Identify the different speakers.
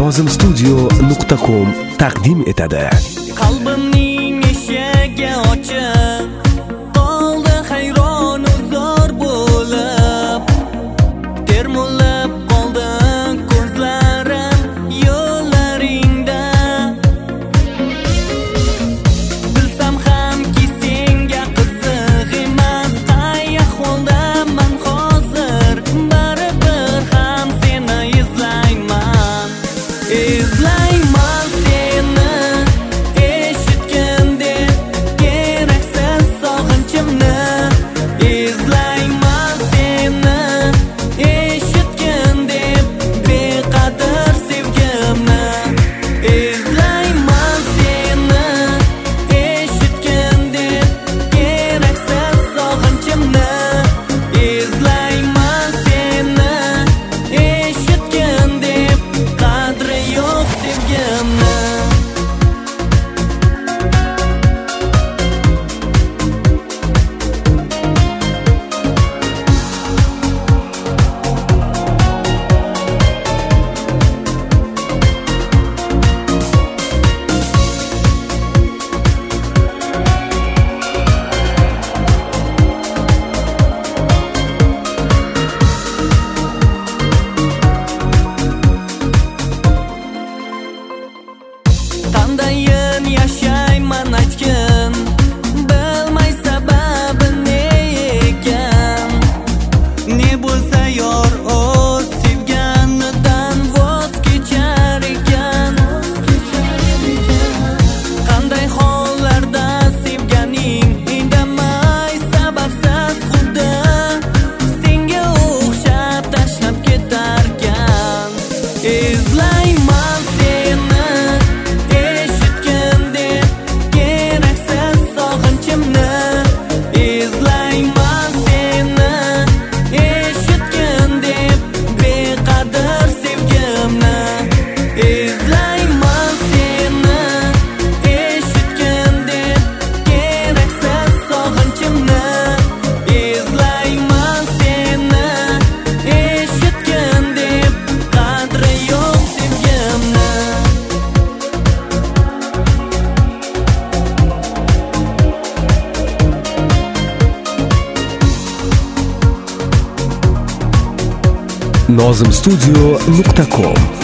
Speaker 1: nozimstudio.com taqdim etadi.
Speaker 2: Qalbimning eshigi ochiq qoldi, hayron uzor bo'lib, termulib qoldi ko'zlarim yo'llaringda. Bilsam hamki senga qiziq emas, qay ahvoldaman hozir, baribir ham seni izlayman seni, eshitgandek keraksiz sog'inchimni. Izlayman seni, eshitgandek beqadr sevgimni. Izlayman seni, eshitgandek keraksiz sog'inchimni. Izlayman seni, eshitgandek qadri yo'q sevgimni. Qandayin yashayman aytgin, bilmay sababi ne ekan. Ne bo'lsa yor o'z sevganidan voz kechar ekan. Qanday hollarda sevganing indamay sababsiz xuddi senga o'xshab tashlab ketarkan. Izlayman seni, eshitgandek keraksiz sog'inchimni. Izlayman seni, eshitgandek beqadr sevgimni. Izlayman seni, eshitgandek keraksiz sog'inchimni. Izlayman seni, eshitgandek qadri yo'q sevgimni.
Speaker 1: nozimstudio.com